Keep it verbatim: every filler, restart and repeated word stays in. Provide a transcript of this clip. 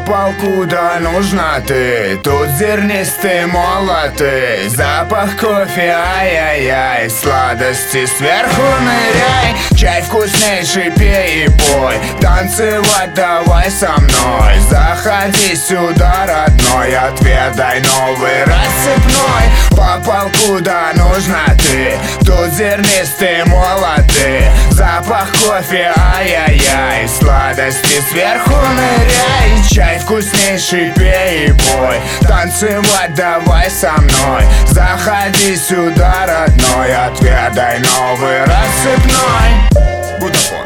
Попал куда нужно ты, тут зернистые молоты. Запах кофе, ай-яй-яй, сладости сверху ныряй. Чай вкуснейший, пей и пой, танцевать давай со мной. Заходи сюда, родной, отведай новый рассыпной. Попал куда нужно ты, тут зернистые молоты. Запах кофе, ай-яй-яй, сладости сверху ныряй. Чай вкуснейший, пей и пой, танцевать давай со мной. Заходи сюда, родной, отведай новый рассыпной. Будафон.